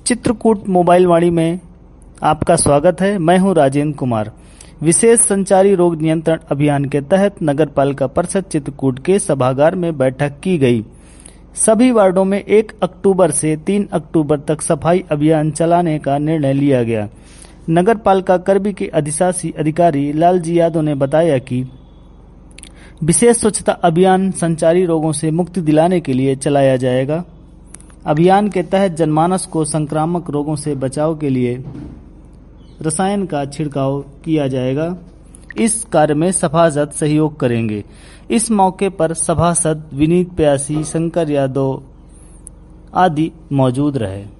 Chitrakoot mobile वाणी में आपका स्वागत है। मैं हूं राजेंद्र कुमार। विशेष संचारी रोग नियंत्रण अभियान के तहत नगर पालिका परिषद चित्रकूट के सभागार में बैठक की गई। सभी वार्डों में 1 अक्टूबर से 3 अक्टूबर तक सफाई अभियान चलाने का निर्णय लिया गया। नगर पालिका करबी के अधिशासी अधिकारी लालजी यादव ने बताया कि विशेष स्वच्छता अभियान संचारी रोगों से मुक्ति दिलाने के लिए चलाया जाएगा। अभियान के तहत जनमानस को संक्रामक रोगों से बचाव के लिए रसायन का छिड़काव किया जाएगा। इस कार्य में सभासद सहयोग करेंगे। इस मौके पर सभासद विनीत प्यासी, शंकर यादव आदि मौजूद रहे।